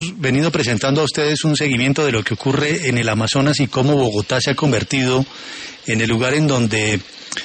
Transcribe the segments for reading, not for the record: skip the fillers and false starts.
venido presentando a ustedes un seguimiento de lo que ocurre en el Amazonas y cómo Bogotá se ha convertido en el lugar en donde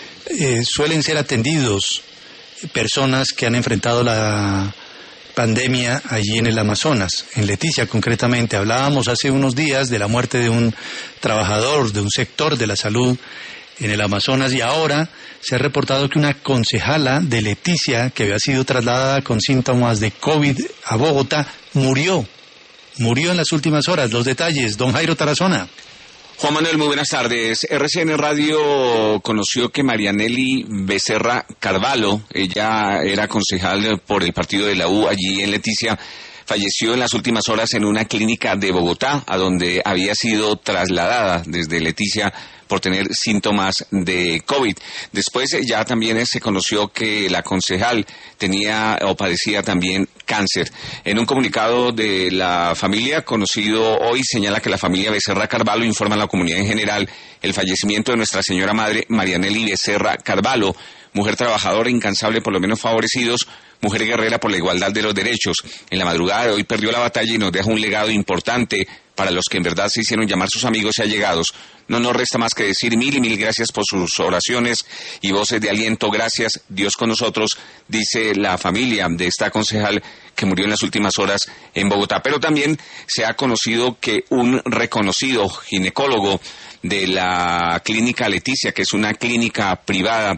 suelen ser atendidos personas que han enfrentado la pandemia allí en el Amazonas, en Leticia concretamente. Hablábamos hace unos días de la muerte de un trabajador de un sector de la salud en el Amazonas y ahora se ha reportado que una concejala de Leticia que había sido trasladada con síntomas de COVID a Bogotá murió en las últimas horas. Los detalles, don Jairo Tarazona. Juan Manuel, muy buenas tardes. RCN Radio conoció que Marianely Becerra Carvalho, ella era concejal por el partido de la U allí en Leticia, falleció en las últimas horas en una clínica de Bogotá, a donde había sido trasladada desde Leticia por tener síntomas de COVID. Después ya también se conoció que la concejal tenía o padecía también cáncer. En un comunicado de la familia conocido hoy señala que la familia Becerra Carvalho informa a la comunidad en general el fallecimiento de Nuestra Señora Madre Marianely Becerra Carvalho, mujer trabajadora, incansable por los menos favorecidos, mujer guerrera por la igualdad de los derechos. En la madrugada de hoy perdió la batalla y nos deja un legado importante para los que en verdad se hicieron llamar sus amigos y allegados. No nos resta más que decir mil y mil gracias por sus oraciones y voces de aliento. Gracias, Dios con nosotros, dice la familia de esta concejal que murió en las últimas horas en Bogotá. Pero también se ha conocido que un reconocido ginecólogo de la clínica Leticia, que es una clínica privada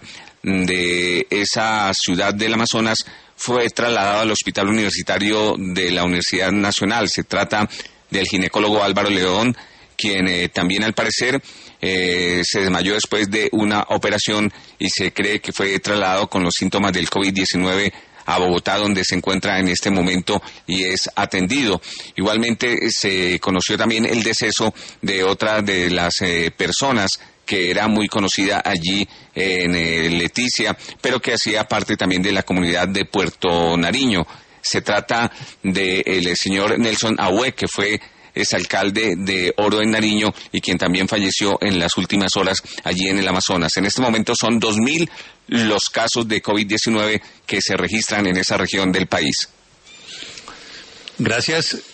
de esa ciudad del Amazonas, fue trasladado al Hospital Universitario de la Universidad Nacional. Se trata del ginecólogo Álvaro León, quien también al parecer se desmayó después de una operación y se cree que fue trasladado con los síntomas del COVID-19 a Bogotá, donde se encuentra en este momento y es atendido. Igualmente se conoció también el deceso de otra de las personas que era muy conocida allí en Leticia, pero que hacía parte también de la comunidad de Puerto Nariño. Se trata del señor Nelson Ahue, que fue exalcalde de Oro en Nariño y quien también falleció en las últimas horas allí en el Amazonas. En este momento son 2.000 los casos de COVID-19 que se registran en esa región del país. Gracias.